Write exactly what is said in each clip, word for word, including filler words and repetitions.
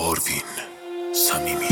آروین صمیمی.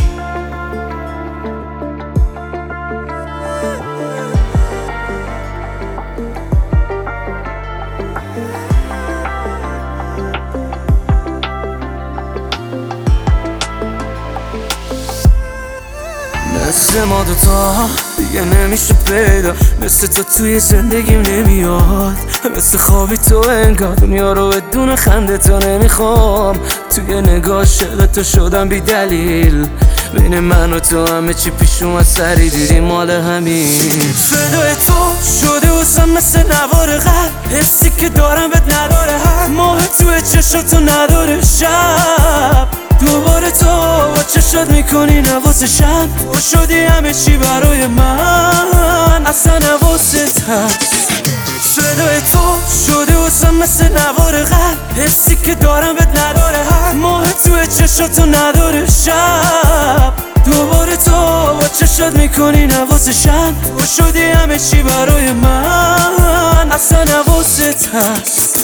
مثل ما دوتا دیگه نمیشه پیدا، مثل تو توی زندگیم نمیاد، مثل خوابی تو انگار دنیا رو بدون خنده تو نمیخوام. توی نگاه عاشق تو شدم بی دلیل، بین من و تو همه چی پیش اومد سری دیدی مال همین. فدای تو شده واسم مثل نوار قلب، حسی که دارم بهت نداره هر ماه توی چشاتو نداره شب. دوباره تو با چشات میکنی نوازشم، تو شدی همه چی برای من، اصلا نوازت هست. فدای تو شده واسم مثل نوار قلب، حسی که دارم بهت نداره هر ماه توی چشاتو نداره شب. دوباره تو با چشات میکنی نوازشم، تو شدی همه چی برای من، اصلا نوازت هست.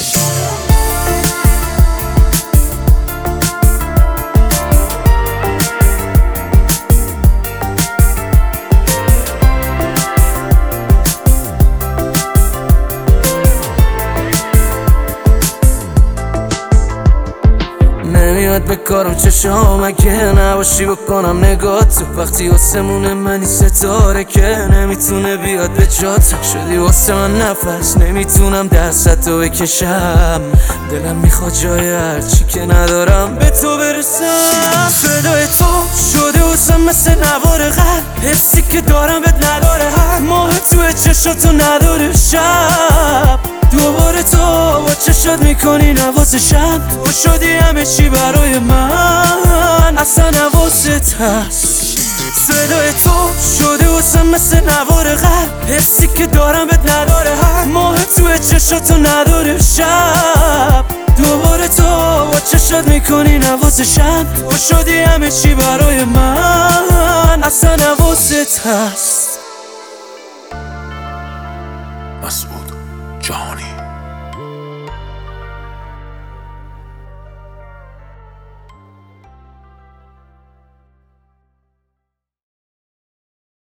نمیاد به کارم چشام اگه نباشی بکنم نگاه تو، وقتی آسمون منی ستاره که نمیتونه بیاد به جات. شدی واسه من نفس نمیتونم دستتو بکشم، دلم میخواد جای هرچی که ندارم به تو برسم. فدای تو شده واسم مثل نوار قلب، حسی که دارم بهت نداره هر ماه توی چشاتو نداره شب. دوباره تو با چشات میکنی نوازشم، تو شدی همه چی برای من، اصلا نوازت هست. فدای تو شده واسم مثل نوار قلب، حسی که دارم بهت نداره هر ماه توی چشاتو نداره شب. دوباره تو با چشات میکنی نوازشم، تو شدی همه چی برای من، اصلا نوازت هست. مسعود جهانی.